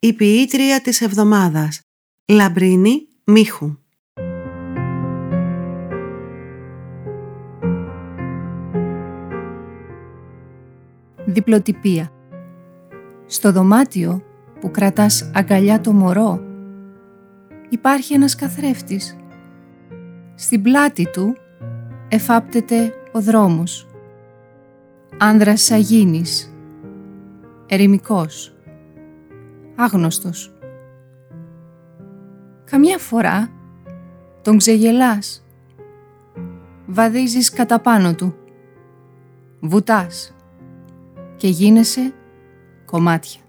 Η ποιήτρια της εβδομάδας, Λαμπρίνη Μίχου. Διπλοτυπία. Στο δωμάτιο που κρατάς αγκαλιά το μωρό υπάρχει ένας καθρέφτης. Στην πλάτη του εφάπτεται ο δρόμος. Άνδρας σαγίνης, ερημικός, άγνωστος. Καμιά φορά τον ξεγελάς, βαδίζεις κατά πάνω του, βουτάς και γίνεσαι κομμάτια.